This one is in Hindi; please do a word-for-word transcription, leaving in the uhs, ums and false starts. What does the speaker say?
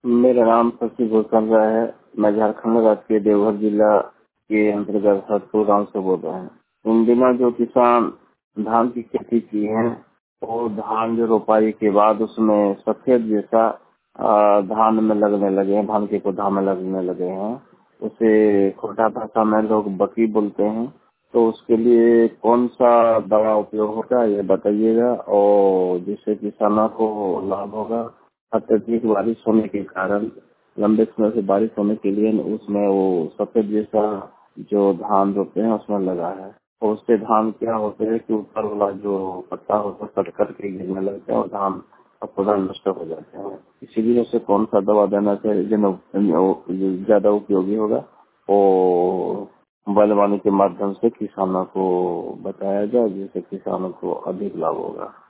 मेरा नाम शशि भूषण राय है। मैं झारखंड राज्य के देवघर जिला के अंतर्गत हरपुर गाँव से बोल रहा हूँ। इन दिनों जो किसान धान की खेती की है, वो धान जो रोपाई के बाद उसमें सफेद जैसा आ, धान में लगने लगे हैं, धान के पौधा में लगने लगे हैं। उसे खोटा भाषा में लोग बकी बोलते हैं। तो उसके लिए कौन सा दवा उपयोग होगा ये बताइएगा, और जिससे किसानों को लाभ होगा। अत्यधिक बारिश होने के कारण, लंबे समय से बारिश होने के लिए उसमें वो सफेद जैसा जो धान रोपते हैं उसमें लगा है। और उससे धान क्या होते हैं कि ऊपर वाला जो पत्ता होता है कट करके गिरने लगता है और धान का पौधा नष्ट हो जाते हैं। इसीलिए उसे कौन सा दवा देना चाहिए जो ज्यादा उपयोगी होगा, वो बलवानी के माध्यम से किसानों को बताया जाए, जिससे किसानों को अधिक लाभ होगा।